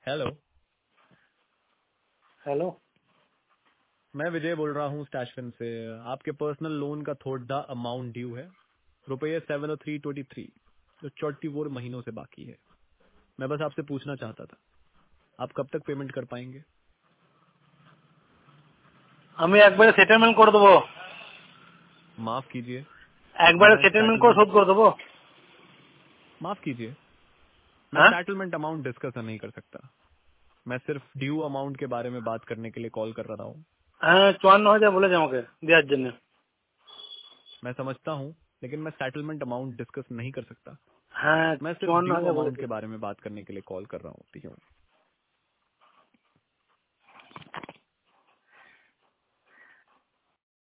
Hello. Hello. मैं विजय बोल रहा हूँ स्टैशफिन से। आपके पर्सनल लोन का थोड़ा अमाउंट ड्यू है, रुपये 7323, जो 44 महीनों से बाकी है। मैं बस आपसे पूछना चाहता था, आप कब तक पेमेंट कर पाएंगे? আমি একবারে সেটেলমেন্ট করে দেবো। माफ कीजिए, একবারে मैं সেটেলমেন্ট করে सेटलमेंट শোধ করে দেবো। माफ कीजिए, मैं হ্যাঁ सेटलमेंट अमाउंट डिस्कस नहीं कर सकता। मैं सिर्फ ड्यू अमाउंट के बारे में बात करने के लिए कॉल कर रहा हूँ। হ্যাঁ 54,000 বলেছে আমাকে দেওয়ার জন্য। मैं समझता हूँ, लेकिन मैं सेटलमेंट अमाउंट डिस्कस नहीं कर सकता। হ্যাঁ मैं सिर्फ ड्यू 54,000 अमाउंट বলেছে। के बारे में बात करने के लिए कॉल कर रहा हूँ।